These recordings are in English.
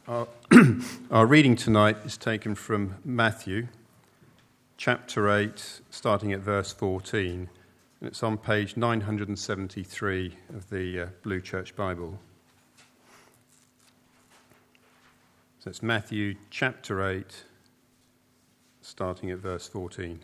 Our reading tonight is taken from Matthew, chapter 8, starting at verse 14. And it's on page 973 of the Blue Church Bible. So it's Matthew, chapter 8, starting at verse 14.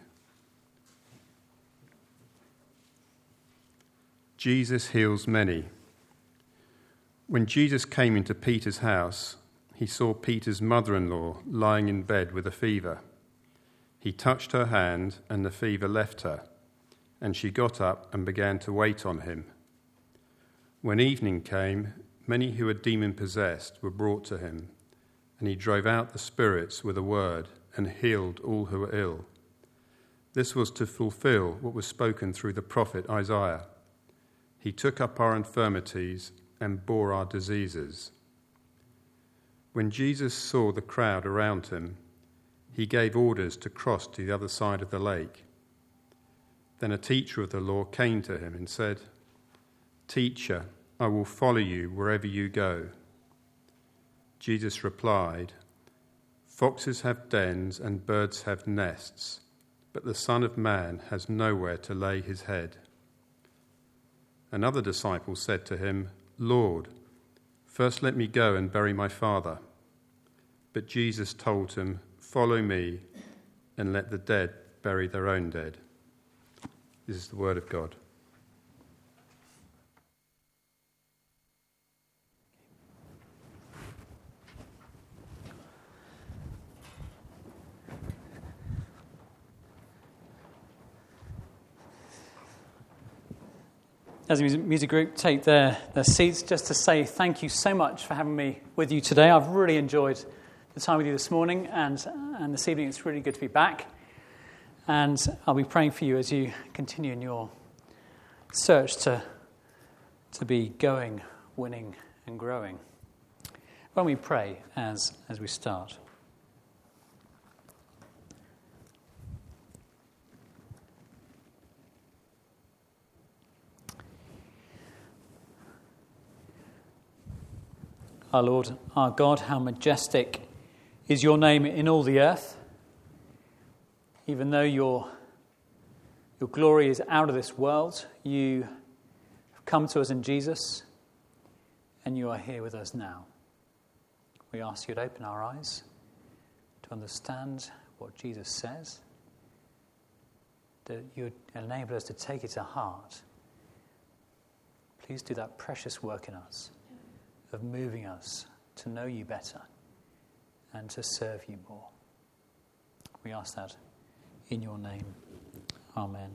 Jesus heals many. When Jesus came into Peter's house, he saw Peter's mother-in-law lying in bed with a fever. He touched her hand, and the fever left her, and she got up and began to wait on him. When evening came, many who were demon-possessed were brought to him, and he drove out the spirits with a word and healed all who were ill. This was to fulfill what was spoken through the prophet Isaiah. He took up our infirmities and bore our diseases. When Jesus saw the crowd around him, he gave orders to cross to the other side of the lake. Then a teacher of the law came to him and said, "Teacher, I will follow you wherever you go." Jesus replied, "Foxes have dens and birds have nests, but the Son of Man has nowhere to lay his head." Another disciple said to him, "Lord, first let me go and bury my father." But Jesus told him, "Follow me and let the dead bury their own dead." This is the word of God. As the music group take their seats, just to say thank you so much for having me with you today. I've really enjoyed the time with you this morning and this evening. It's really good to be back. And I'll be praying for you as you continue in your search to be going, winning and growing. When we pray as we start. Our Lord, our God, how majestic is your name in all the earth. Even though your glory is out of this world, you have come to us in Jesus, and you are here with us now. We ask you to open our eyes to understand what Jesus says, that you enable us to take it to heart. Please do that precious work in us, of moving us to know you better and to serve you more. We ask that in your name. Amen.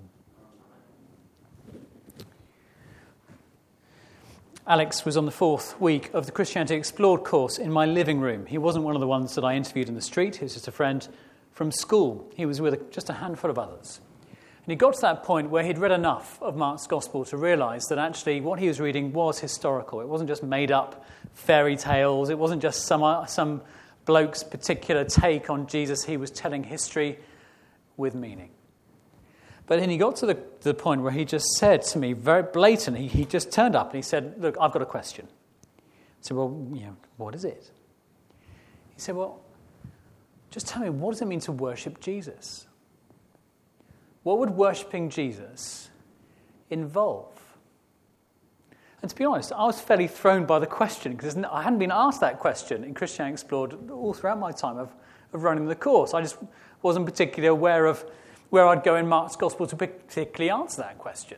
Alex was on the 4th week of the Christianity Explored course in my living room. He wasn't one of the ones that I interviewed in the street. He was just a friend from school. He was with just a handful of others. And he got to that point where he'd read enough of Mark's Gospel to realise that actually what he was reading was historical. It wasn't just made-up fairy tales. It wasn't just some bloke's particular take on Jesus. He was telling history with meaning. But then he got to the point where he just said to me very blatantly, he just turned up and he said, "Look, I've got a question." I said, "Well, what is it?" He said, "Well, just tell me, what does it mean to worship Jesus? What would worshipping Jesus involve?" And to be honest, I was fairly thrown by the question because I hadn't been asked that question in Christianity Explored all throughout my time of running the course. I just wasn't particularly aware of where I'd go in Mark's Gospel to particularly answer that question.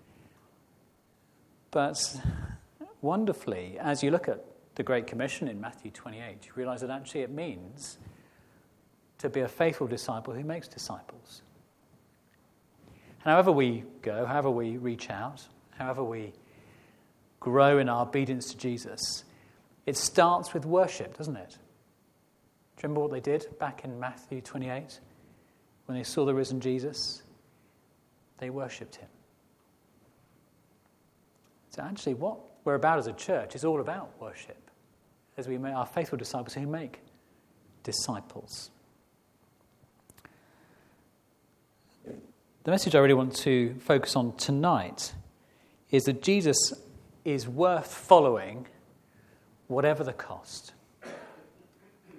But wonderfully, as you look at the Great Commission in Matthew 28, you realise that actually it means to be a faithful disciple who makes disciples. However we go, however we reach out, however we grow in our obedience to Jesus, it starts with worship, doesn't it? Do you remember what they did back in Matthew 28? When they saw the risen Jesus, they worshipped him. So actually what we're about as a church is all about worship, as we make our faithful disciples who make disciples. The message I really want to focus on tonight is that Jesus is worth following whatever the cost.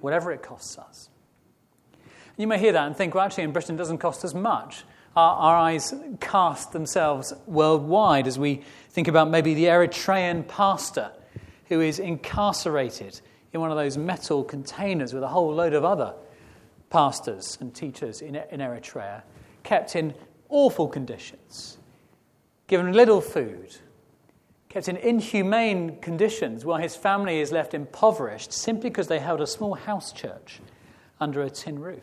whatever it costs us. You may hear that and think, well, actually, in Britain it doesn't cost us much. Our eyes cast themselves worldwide as we think about maybe the Eritrean pastor who is incarcerated in one of those metal containers with a whole load of other pastors and teachers in Eritrea, kept in awful conditions, given little food, kept in inhumane conditions while his family is left impoverished simply because they held a small house church under a tin roof.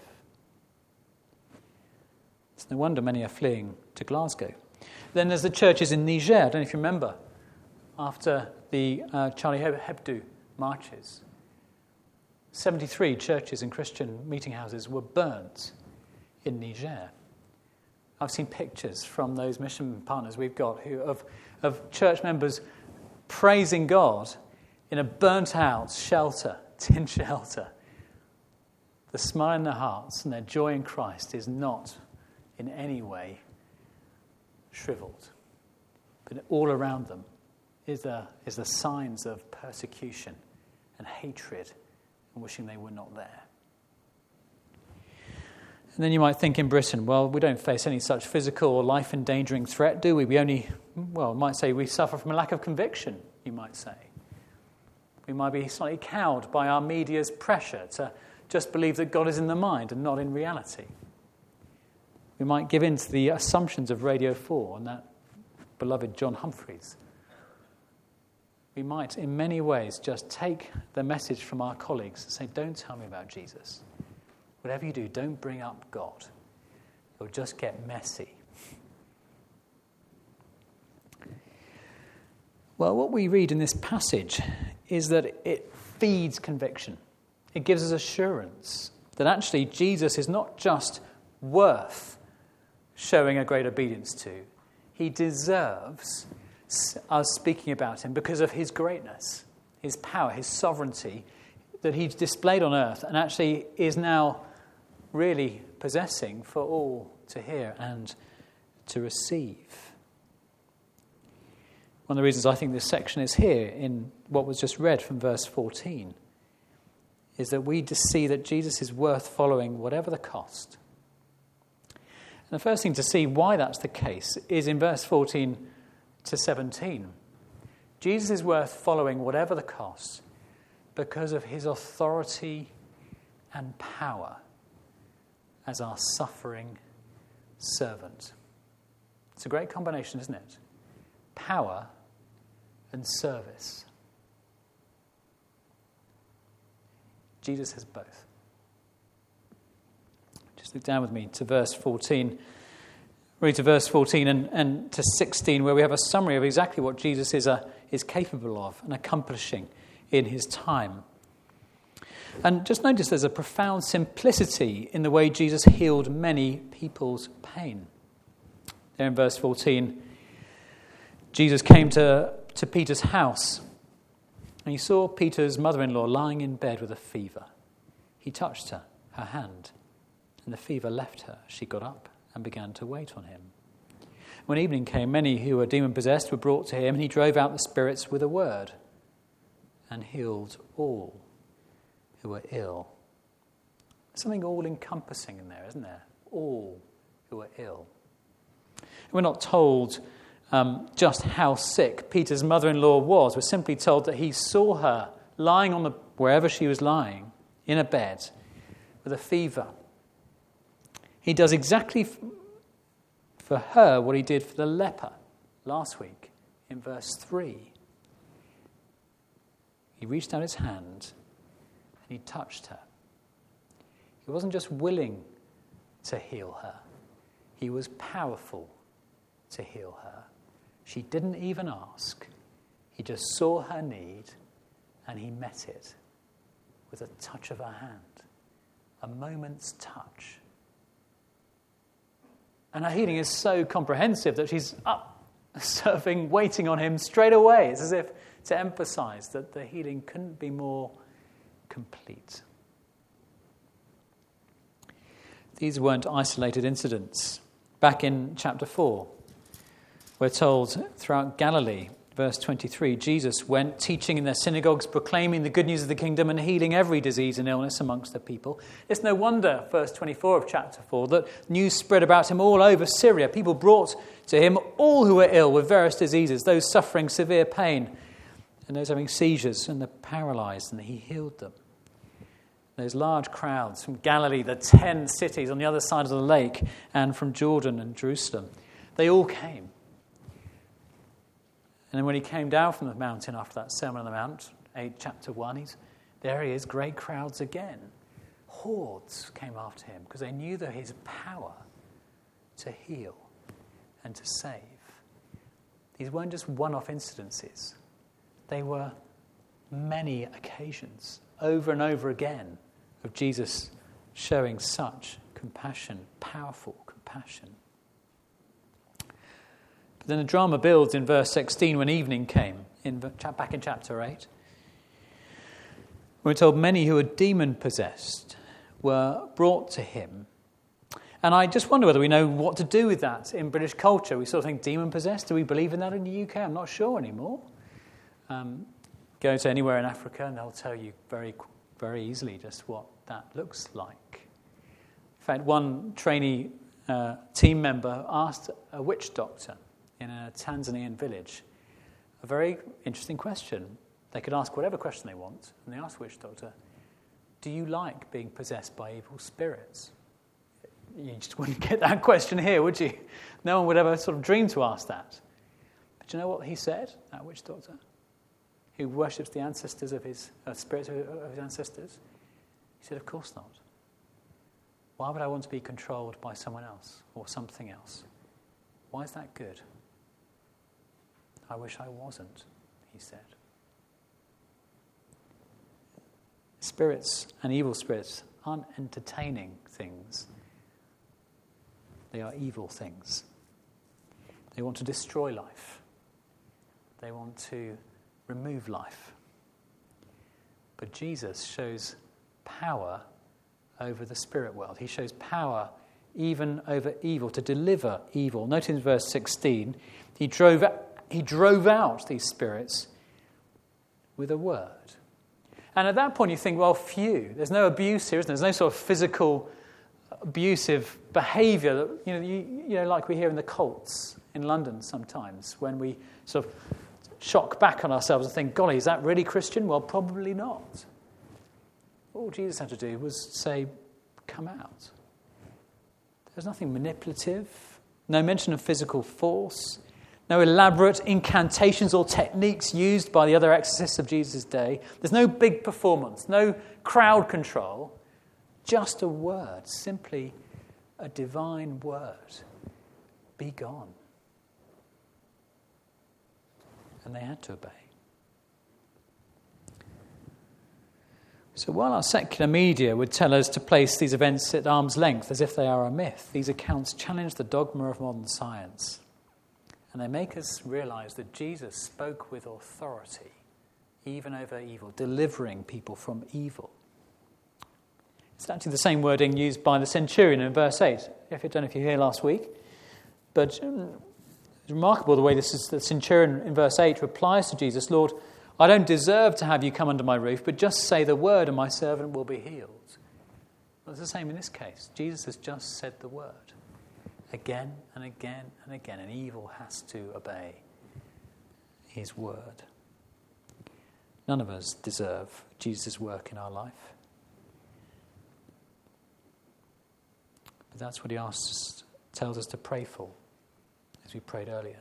It's no wonder many are fleeing to Glasgow. Then there's the churches in Niger. I don't know if you remember, after the Charlie Hebdo marches, 73 churches and Christian meeting houses were burnt in Niger. I've seen pictures from those mission partners we've got of church members praising God in a burnt-out shelter, tin shelter. The smile in their hearts and their joy in Christ is not in any way shriveled, but all around them is the signs of persecution and hatred and wishing they were not there. And then you might think in Britain, well, we don't face any such physical or life-endangering threat, do we? We might say we suffer from a lack of conviction, you might say. We might be slightly cowed by our media's pressure to just believe that God is in the mind and not in reality. We might give in to the assumptions of Radio 4 and that beloved John Humphreys. We might, in many ways, just take the message from our colleagues and say, don't tell me about Jesus. Whatever you do, don't bring up God. It'll just get messy. Well, what we read in this passage is that it feeds conviction. It gives us assurance that actually Jesus is not just worth showing a great obedience to. He deserves us speaking about him because of his greatness, his power, his sovereignty that he's displayed on earth and actually is now really possessing for all to hear and to receive. One of the reasons I think this section is here in what was just read from verse 14 is that we see that Jesus is worth following whatever the cost. And the first thing to see why that's the case is in verse 14 to 17. Jesus is worth following whatever the cost because of his authority and power as our suffering servant. It's a great combination, isn't it? Power and service. Jesus has both. Just look down with me to verse 14. Read to verse 14 and to 16, where we have a summary of exactly what Jesus is capable of and accomplishing in his time. And just notice there's a profound simplicity in the way Jesus healed many people's pain. There in verse 14, Jesus came to Peter's house, and he saw Peter's mother-in-law lying in bed with a fever. He touched her hand, and the fever left her. She got up and began to wait on him. When evening came, many who were demon-possessed were brought to him, and he drove out the spirits with a word and healed all who were ill. Something all-encompassing in there, isn't there? All who were ill. We're not told just how sick Peter's mother-in-law was. We're simply told that he saw her lying on wherever she was lying, in a bed, with a fever. He does exactly for her what he did for the leper last week in verse 3. He reached out his hand and he touched her. He wasn't just willing to heal her. He was powerful to heal her. She didn't even ask. He just saw her need and he met it with a touch of her hand, a moment's touch. And her healing is so comprehensive that she's up, serving, waiting on him straight away. It's as if to emphasize that the healing couldn't be more complete. These weren't isolated incidents. Back in chapter 4, we're told throughout Galilee, Verse 23, Jesus went teaching in their synagogues, proclaiming the good news of the kingdom and healing every disease and illness amongst the people. It's no wonder, verse 24 of chapter 4, that news spread about him all over Syria. People brought to him all who were ill with various diseases, those suffering severe pain, and those having seizures, and the paralyzed, and he healed them. Those large crowds from Galilee, the 10 cities on the other side of the lake, and from Jordan and Jerusalem, they all came. And then when he came down from the mountain after that Sermon on the Mount, chapter 1, there he is, great crowds again. Hordes came after him because they knew that his power to heal and to save. These weren't just one-off incidences. They were many occasions, over and over again, of Jesus showing such compassion, powerful compassion. But then the drama builds in verse 16 when evening came, back in chapter 8. We're told many who were demon-possessed were brought to him. And I just wonder whether we know what to do with that in British culture. We sort of think demon-possessed. Do we believe in that in the UK? I'm not sure anymore. Go to anywhere in Africa and they'll tell you very, very easily just what that looks like. In fact, one trainee team member asked a witch doctor in a Tanzanian village a very interesting question. They could ask whatever question they want, and they asked the witch doctor, do you like being possessed by evil spirits? You just wouldn't get that question here, would you? No one would ever sort of dream to ask that. But do you know what he said, that witch doctor, who worships the ancestors of his spirits of his ancestors? He said, of course not. Why would I want to be controlled by someone else or something else? Why is that good? I wish I wasn't, he said. Spirits and evil spirits aren't entertaining things. They are evil things. They want to destroy life. They want to remove life. But Jesus shows power over the spirit world. He shows power even over evil, to deliver evil. Notice in verse 16, he drove out these spirits with a word. And at that point you think, well, phew, there's no abuse here, isn't there? There's no sort of physical abusive behaviour that, you know, like we hear in the cults in London sometimes, when we sort of shock back on ourselves and think, golly, is that really Christian? Well, probably not. All Jesus had to do was say, come out. There's nothing manipulative, no mention of physical force, no elaborate incantations or techniques used by the other exorcists of Jesus' day. There's no big performance, no crowd control, just a word, simply a divine word. Be gone. And they had to obey. So while our secular media would tell us to place these events at arm's length as if they are a myth, these accounts challenge the dogma of modern science. And they make us realize that Jesus spoke with authority, even over evil, delivering people from evil. It's actually the same wording used by the centurion in verse 8. I don't know if you were here last week, but it's remarkable the way the centurion in verse 8 replies to Jesus, Lord, I don't deserve to have you come under my roof, but just say the word and my servant will be healed. Well, it's the same in this case. Jesus has just said the word again and again and again, and evil has to obey his word. None of us deserve Jesus' work in our life. But that's what he tells us to pray for, as we prayed earlier.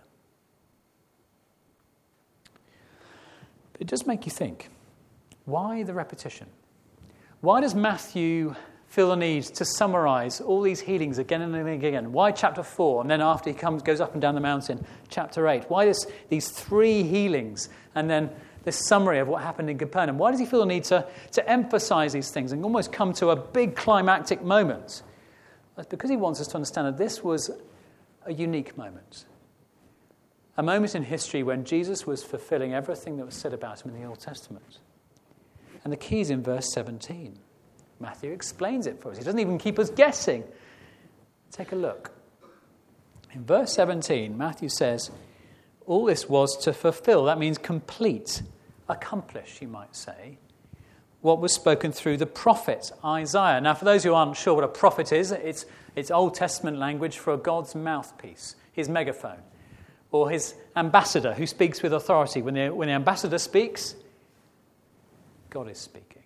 But it does make you think, why the repetition? Why does Matthew feel the need to summarize all these healings again and again? Why chapter 4, and then after he goes up and down the mountain, chapter 8? Why these 3 healings, and then this summary of what happened in Capernaum? Why does he feel the need to emphasize these things and almost come to a big climactic moment? That's because he wants us to understand that this was a unique moment. A moment in history when Jesus was fulfilling everything that was said about him in the Old Testament. And the key is in verse 17. Matthew explains it for us. He doesn't even keep us guessing. Take a look. In verse 17, Matthew says, All this was to fulfill. That means complete, accomplish, you might say, what was spoken through the prophet Isaiah. Now, for those who aren't sure what a prophet is, it's Old Testament language for God's mouthpiece, his megaphone, or his ambassador who speaks with authority. When the ambassador speaks, God is speaking.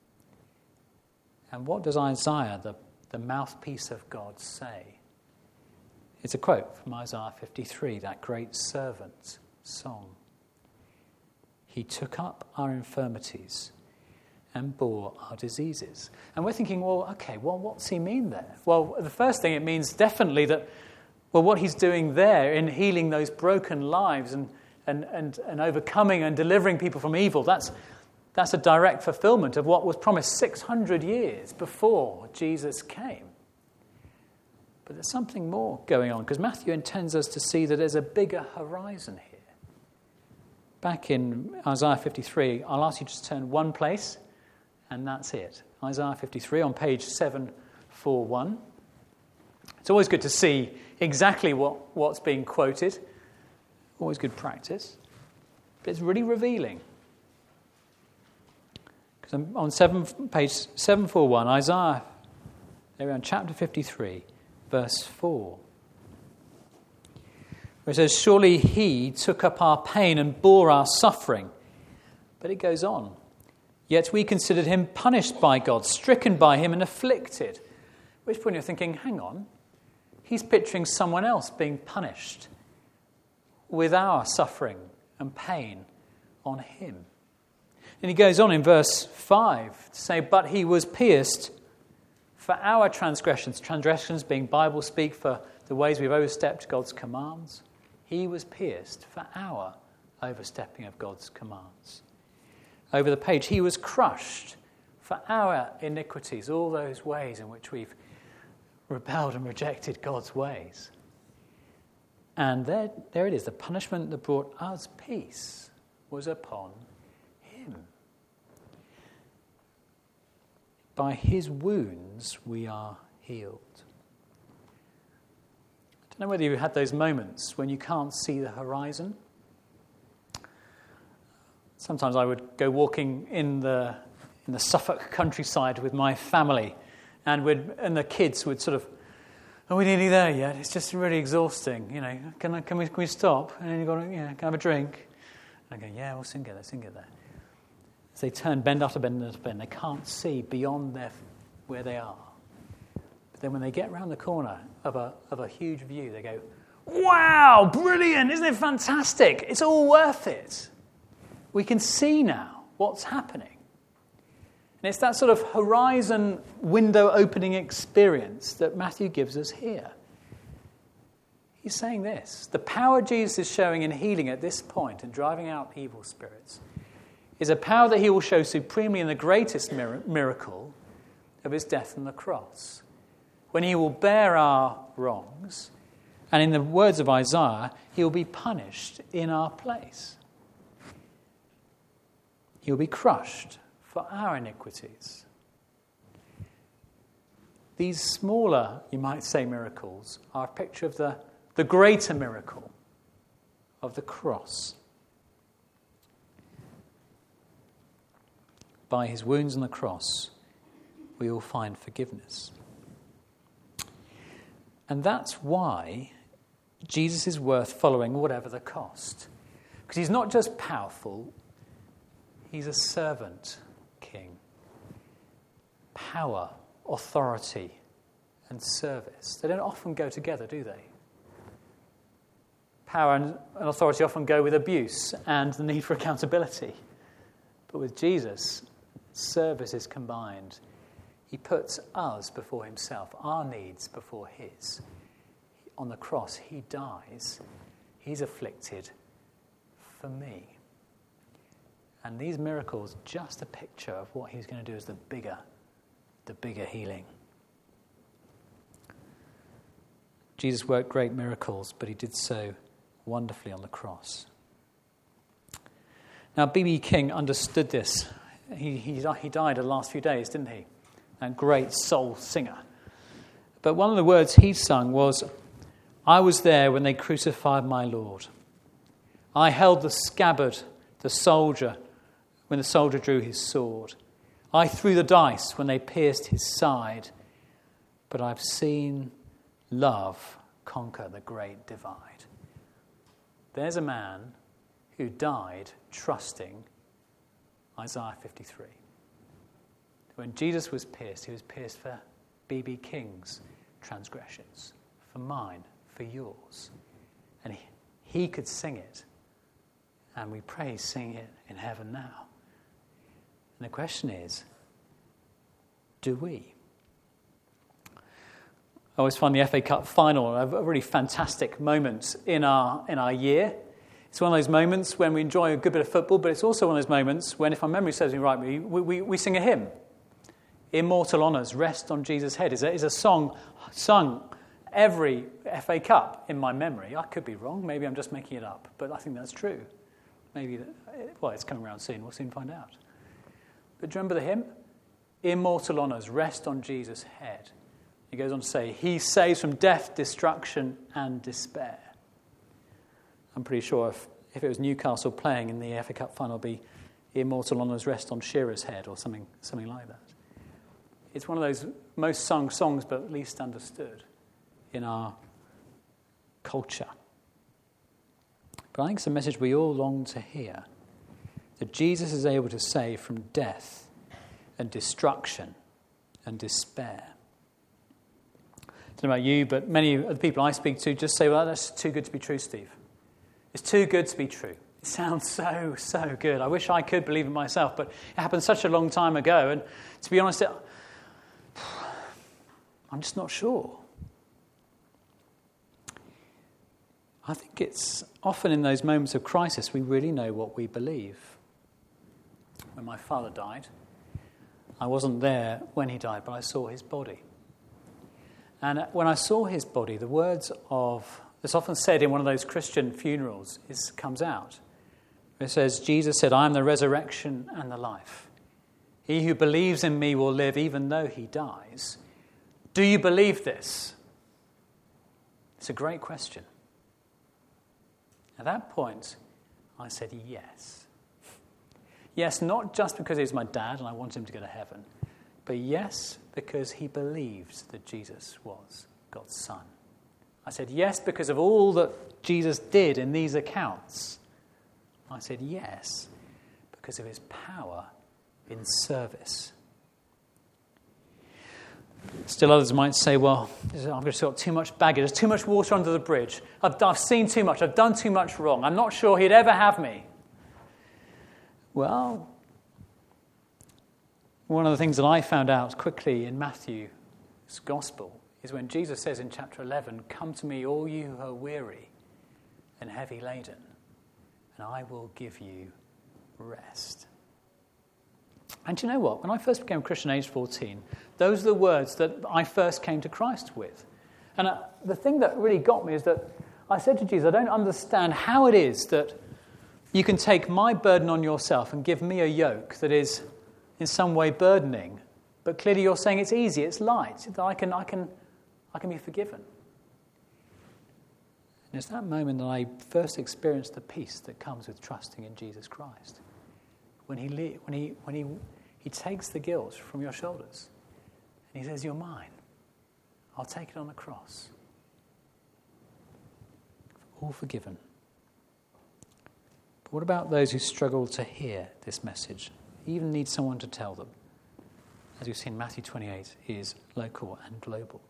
And what does Isaiah, the mouthpiece of God, say? It's a quote from Isaiah 53, that great servant song. He took up our infirmities and bore our diseases. And we're thinking, what's he mean there? Well, the first thing it means definitely that, what he's doing there in healing those broken lives and overcoming and delivering people from evil, that's a direct fulfillment of what was promised 600 years before Jesus came. But there's something more going on, because Matthew intends us to see that there's a bigger horizon here. Back in Isaiah 53, I'll ask you to just turn one place, and that's it. Isaiah 53 on page 741. It's always good to see exactly what's being quoted. Always good practice. But it's really revealing. Because on page 741, Isaiah, there on chapter 53, verse 4, where it says, surely he took up our pain and bore our suffering. But it goes on. Yet we considered him punished by God, stricken by him and afflicted. At which point you're thinking, hang on, he's picturing someone else being punished with our suffering and pain on him. And he goes on in verse 5 to say, but he was pierced for our transgressions. Transgressions being Bible speak for the ways we've overstepped God's commands. He was pierced for our overstepping of God's commands. Over the page, he was crushed for our iniquities, all those ways in which we've rebelled and rejected God's ways. And there it is, the punishment that brought us peace was upon him. By his wounds we are healed. I don't know whether you had those moments when you can't see the horizon. Sometimes I would go walking in the Suffolk countryside with my family, and the kids would sort of, are we nearly there yet? It's just really exhausting. You know, can we stop? And then you go, can I have a drink? And I go, yeah, we'll soon get there. As they turn bend after bend after bend, they can't see beyond where they are. But then when they get around the corner of a huge view, they go, wow, brilliant! Isn't it fantastic? It's all worth it. We can see now what's happening. And it's that sort of horizon window opening experience that Matthew gives us here. He's saying this. The power Jesus is showing in healing at this point and driving out evil spirits is a power that he will show supremely in the greatest miracle of his death on the cross, when he will bear our wrongs, and in the words of Isaiah, he will be punished in our place. He will be crushed for our iniquities. These smaller, you might say, miracles are a picture of the greater miracle of the cross. By his wounds on the cross, we will find forgiveness. And that's why Jesus is worth following, whatever the cost. Because he's not just powerful, he's a servant king. Power, authority, and service. They don't often go together, do they? Power and authority often go with abuse and the need for accountability. But with Jesus, service is combined. He puts us before himself, our needs before his. On the cross, he dies. He's afflicted for me. And these miracles, just a picture of what he's going to do as the bigger healing. Jesus worked great miracles, but he did so wonderfully on the cross. Now, B.B. King understood this. He died the last few days, didn't he? A great soul singer. But one of the words he sung was, I was there when they crucified my Lord. I held the scabbard, when the soldier drew his sword. I threw the dice when they pierced his side. But I've seen love conquer the great divide. There's a man who died trusting Isaiah 53. When Jesus was pierced, he was pierced for B.B. King's transgressions, for mine, for yours. And he could sing it. And we pray he's singing it in heaven now. And the question is, do we? I always find the FA Cup final a really fantastic moment in our year. It's one of those moments when we enjoy a good bit of football, but it's also one of those moments when, if my memory serves me right, we sing a hymn. Immortal honours rest on Jesus' head is a song sung every FA Cup in my memory. I could be wrong. Maybe I'm just making it up, but I think that's true. Maybe, it's coming around soon. We'll soon find out. But do you remember the hymn? Immortal honours rest on Jesus' head. He goes on to say, he saves from death, destruction, and despair. I'm pretty sure if it was Newcastle playing in the FA Cup final, it would be immortal honours rest on Shearer's head or something like that. It's one of those most sung songs, but least understood in our culture. But I think it's a message we all long to hear, that Jesus is able to save from death and destruction and despair. I don't know about you, but many of the people I speak to just say, well, that's too good to be true, Steve. It's too good to be true. It sounds so good. I wish I could believe it myself, but it happened such a long time ago. And to be honest, I'm just not sure. I think it's often in those moments of crisis we really know what we believe. When my father died, I wasn't there when he died, but I saw his body. And when I saw his body, the words of, it's often said in one of those Christian funerals, comes out. It says, Jesus said, I am the resurrection and the life. He who believes in me will live even though he dies. Do you believe this? It's a great question. At that point, I said yes. Yes, not just because he was my dad and I wanted him to go to heaven, but yes, because he believed that Jesus was God's son. I said yes because of all that Jesus did in these accounts. I said yes because of his power in service. Still others might say, well, I've just got too much baggage. There's too much water under the bridge. I've seen too much. I've done too much wrong. I'm not sure he'd ever have me. Well, one of the things that I found out quickly in Matthew's Gospel is when Jesus says in chapter 11, come to me, all you who are weary and heavy laden, and I will give you rest. And do you know what? When I first became a Christian aged 14, those are the words that I first came to Christ with. And the thing that really got me is that I said to Jesus, I don't understand how it is that you can take my burden on yourself and give me a yoke that is in some way burdening, but clearly you're saying it's easy, it's light, that I can be forgiven. And it's that moment that I first experienced the peace that comes with trusting in Jesus Christ. When he takes the guilt from your shoulders and he says, you're mine. I'll take it on the cross. All forgiven. But what about those who struggle to hear this message? Even need someone to tell them. As you've seen, Matthew 28 is local and global.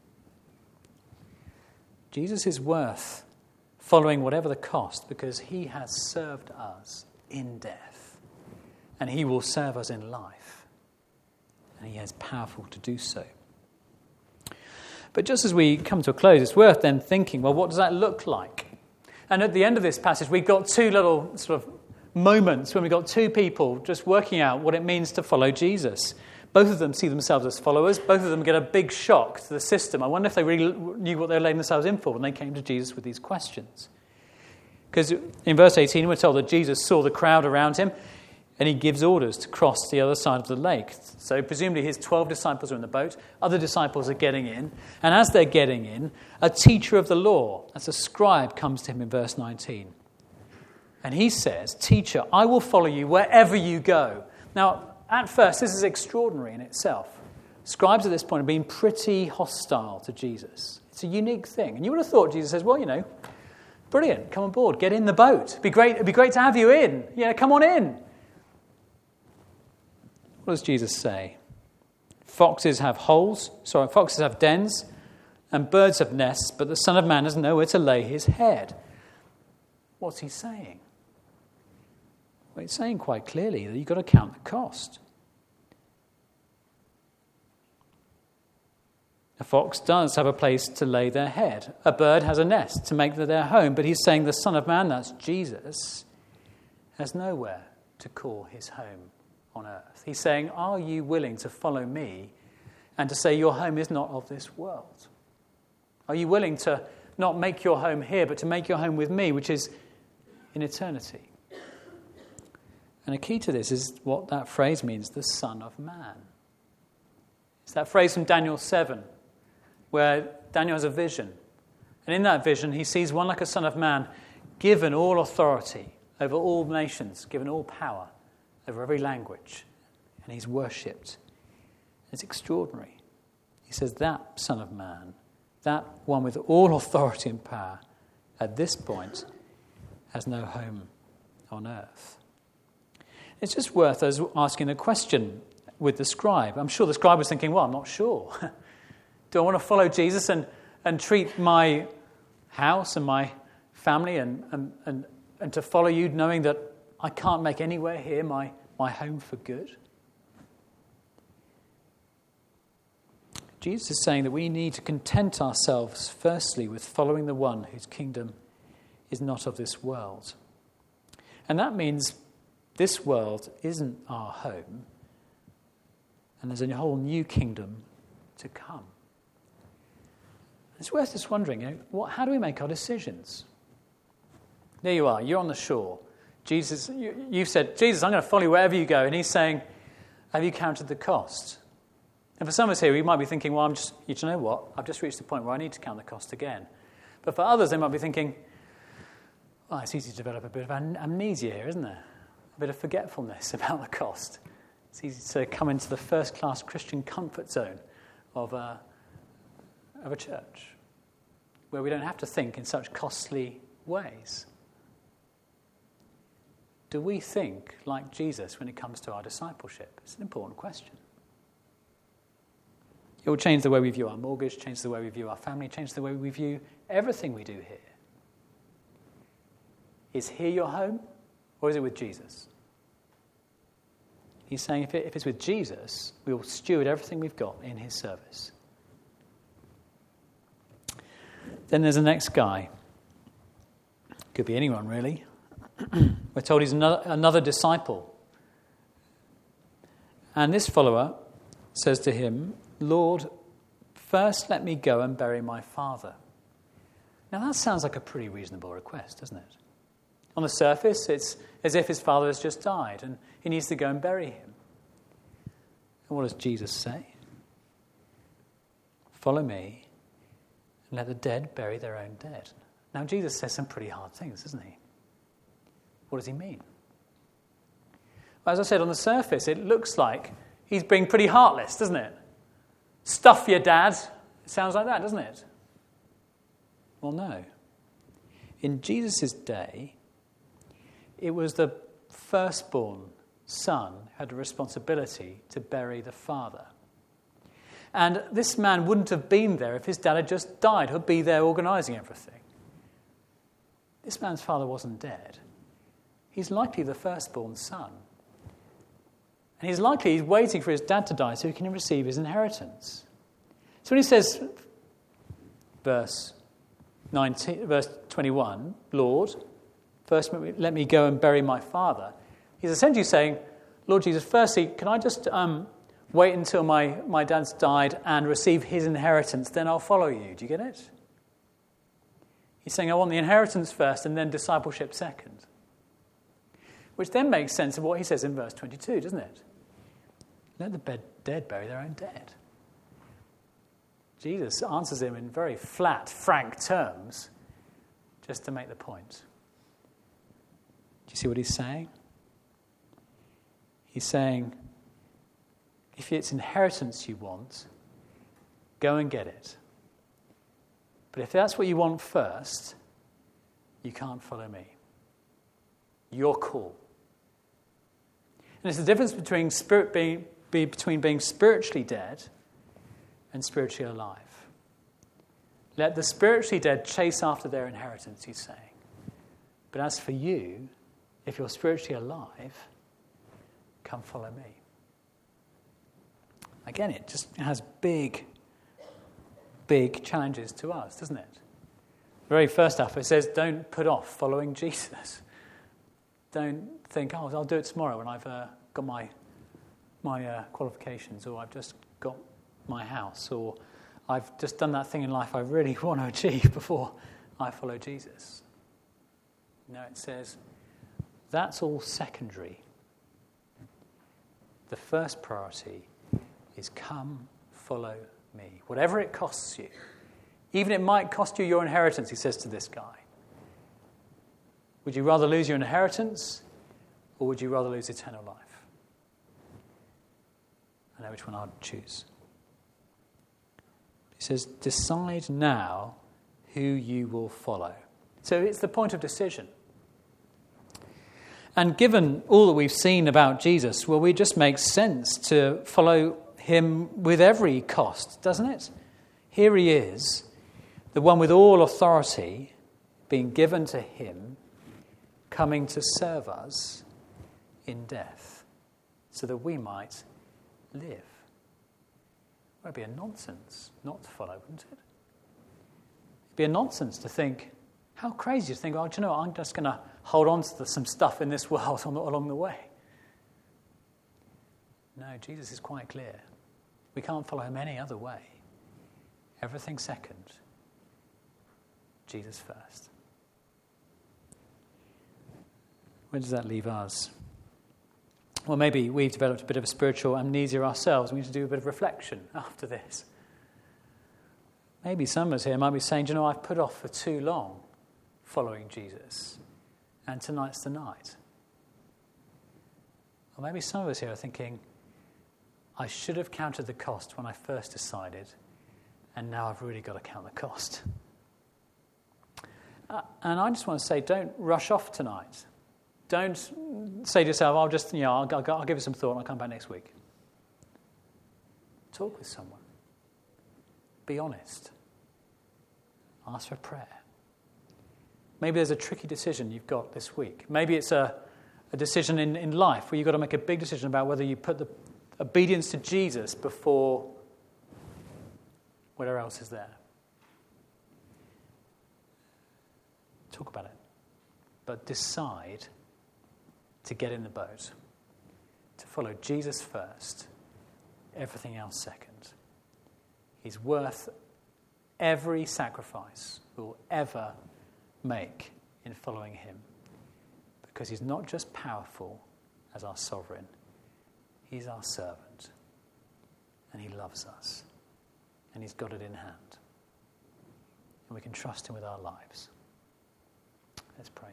Jesus is worth following whatever the cost because he has served us in death and he will serve us in life and he is powerful to do so. But just as we come to a close, it's worth then thinking, well, what does that look like? And at the end of this passage, we've got two little sort of moments when we've got two people just working out what it means to follow Jesus. Both of them see themselves as followers. Both of them get a big shock to the system. I wonder if they really knew what they were letting themselves in for when they came to Jesus with these questions. Because in verse 18, we're told that Jesus saw the crowd around him and he gives orders to cross the other side of the lake. So presumably his 12 disciples are in the boat. Other disciples are getting in. And as they're getting in, a teacher of the law, that's a scribe, comes to him in verse 19. And he says, your mind, I'll take it on the cross. What about those who struggle to hear this message? Even need someone to tell them. As you've seen, Matthew 28 is local and global. Jesus is worth following whatever the cost because he has served us in death and he will serve us in life and he is powerful to do so. But just as we come to a close, it's worth then thinking, well, what does that look like? And at the end of this passage, we've got two little moments when we've got two people just working out what it means to follow Jesus. And he says, "Teacher, I will follow you wherever you go." Now, at first, this is extraordinary in itself. Scribes at this point have been pretty hostile to Jesus. It's a unique thing. And you would have thought Jesus says, well, brilliant, come on board, get in the boat. It'd be great to have you in. Come on in. What does Jesus say? Foxes have dens, and birds have nests, but the Son of Man has nowhere to lay his head. What's he saying? Well, he's saying quite clearly that you've got to count the cost. A fox does have a place to lay their head. A bird has a nest to make their home, but he's saying the Son of Man, that's Jesus, has nowhere to call his home on earth. He's saying, are you willing to follow me and to say your home is not of this world? Are you willing to not make your home here, but to make your home with me, which is in eternity? And a key to this is what that phrase means, the Son of Man. It's that phrase from Daniel 7, where Daniel has a vision. And in that vision, he sees one like a son of man, given all authority over all nations, given all power over every language. And he's worshipped. It's extraordinary. He says that Son of Man, that one with all authority and power, at this point, has no home on earth. It's just worth us asking a question with the scribe. I'm sure the scribe was thinking, well, I'm not sure. Do I want to follow Jesus and treat my house and my family and to follow you knowing that I can't make anywhere here my home for good? Jesus is saying that we need to content ourselves firstly with following the one whose kingdom is not of this world. And that means this world isn't our home, and there's a whole new kingdom to come. It's worth just wondering, how do we make our decisions? There you are, you're on the shore. Jesus, you've said, Jesus, I'm going to follow you wherever you go. And he's saying, have you counted the cost? And for some of us here, we might be thinking, well, you know what? I've just reached the point where I need to count the cost again. But for others, they might be thinking, well, it's easy to develop a bit of amnesia here, isn't there? A bit of forgetfulness about the cost. It's easy to come into the first-class Christian comfort zone of a church where we don't have to think in such costly ways. Do we think like Jesus when it comes to our discipleship? It's an important question. It will change the way we view our mortgage, change the way we view our family, change the way we view everything we do here. Is here your home, or is it with Jesus? He's saying if it's with Jesus, we will steward everything we've got in his service. Then there's the next guy. Could be anyone, really. We're told he's another disciple. And this follower says to him, Lord, first let me go and bury my father. Now that sounds like a pretty reasonable request, doesn't it? On the surface, it's as if his father has just died and he needs to go and bury him. And what does Jesus say? Follow me and let the dead bury their own dead. Now Jesus says some pretty hard things, doesn't he? What does he mean? Well, as I said, on the surface, it looks like he's being pretty heartless, doesn't it? Stuff your dad. It sounds like that, doesn't it? Well, no. In Jesus' day, it was the firstborn son who had a responsibility to bury the father. And this man wouldn't have been there if his dad had just died. He'd be there organising everything. This man's father wasn't dead. He's likely the firstborn son. And he's waiting for his dad to die so he can receive his inheritance. So when he says, verse 21, Lord, first let me go and bury my father, he's essentially saying, Lord Jesus, firstly, can I just wait until my dad's died and receive his inheritance, then I'll follow you. Do you get it? He's saying, I want the inheritance first and then discipleship second. Which then makes sense of what he says in verse 22, doesn't it? Let the dead bury their own dead. Jesus answers him in very flat, frank terms, just to make the point. you see what he's saying? He's saying, if it's inheritance you want, go and get it. But if that's what you want first, you can't follow me. Your call. And it's the difference between being spiritually dead and spiritually alive. Let the spiritually dead chase after their inheritance, he's saying. But as for you, if you're spiritually alive, come follow me. Again, it just has big challenges to us, doesn't it? The very first stuff, it says, don't put off following Jesus. Don't think, I'll do it tomorrow when I've got my qualifications, or I've just got my house, or I've just done that thing in life I really want to achieve before I follow Jesus. No, it says, that's all secondary. The first priority is come follow me. Whatever it costs you. Even it might cost you your inheritance, he says to this guy. Would you rather lose your inheritance, or would you rather lose eternal life? I know which one I'd choose. He says, decide now who you will follow. So it's the point of decision. And given all that we've seen about Jesus, well, it just makes sense to follow him with every cost, doesn't it? Here he is, the one with all authority being given to him, coming to serve us in death, so that we might live. It would be a nonsense not to follow, wouldn't it? It'd be a nonsense to think, how crazy to think, do you know what, I'm just going to hold on to some stuff in this world along the way. No, Jesus is quite clear. We can't follow him any other way. Everything second. Jesus first. Where does that leave us? Well, maybe we've developed a bit of a spiritual amnesia ourselves. We need to do a bit of reflection after this. Maybe some of us here might be saying, do you know, I've put off for too long following Jesus, and tonight's the night. Or maybe some of us here are thinking, I should have counted the cost when I first decided, and now I've really got to count the cost. And I just want to say, don't rush off tonight. Don't say to yourself, I'll give it some thought and I'll come back next week. Talk with someone. Be honest. Ask for prayer. Maybe there's a tricky decision you've got this week. Maybe it's a decision in life where you've got to make a big decision about whether you put the obedience to Jesus before whatever else is there. Talk about it. But decide to get in the boat, to follow Jesus first, everything else second. He's worth every sacrifice we'll ever make in following him, because he's not just powerful as our sovereign, he's our servant, and he loves us, and he's got it in hand, and we can trust him with our lives. Let's pray.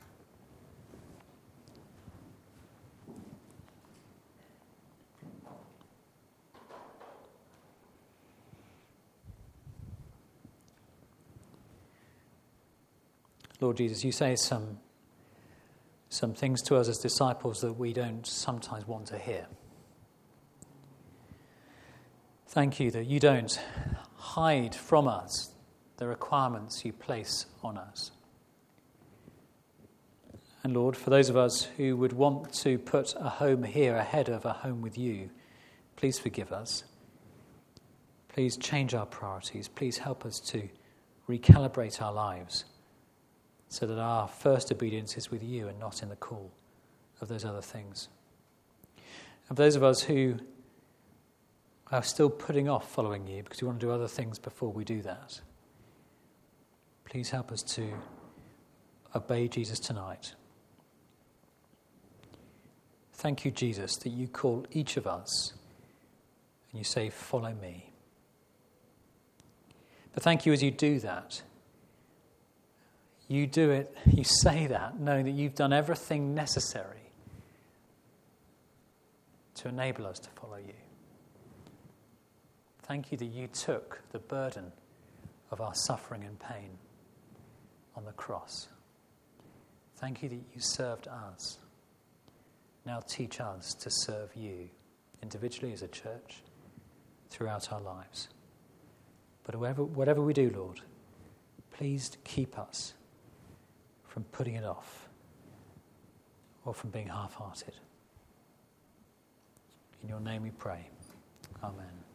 Lord Jesus, you say some things to us as disciples that we don't sometimes want to hear. Thank you that you don't hide from us the requirements you place on us. And Lord, for those of us who would want to put a home here ahead of a home with you, please forgive us. Please change our priorities. Please help us to recalibrate our lives, so that our first obedience is with you and not in the call of those other things. And for those of us who are still putting off following you because we want to do other things before we do that, please help us to obey Jesus tonight. Thank you, Jesus, that you call each of us and you say, follow me. But thank you as you do that, You do it, you say that, knowing that you've done everything necessary to enable us to follow you. Thank you that you took the burden of our suffering and pain on the cross. Thank you that you served us. Now teach us to serve you individually as a church throughout our lives. But whatever we do, Lord, please keep us from putting it off or from being half-hearted. In your name we pray. Amen.